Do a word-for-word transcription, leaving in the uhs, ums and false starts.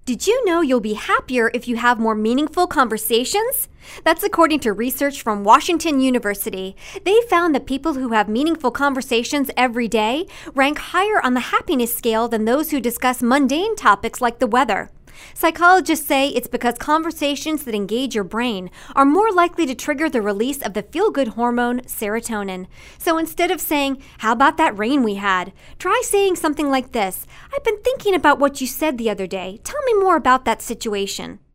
Did you know you'll be happier if you have more meaningful conversations? That's according to research from Washington University. They found that people who have meaningful conversations every day rank higher on the happiness scale than those who discuss mundane topics like the weather. Psychologists say it's because conversations that engage your brain are more likely to trigger the release of the feel-good hormone serotonin. So instead of saying, "How about that rain we had?" try saying something like this: "I've been thinking about what you said the other day. Tell me more about that situation."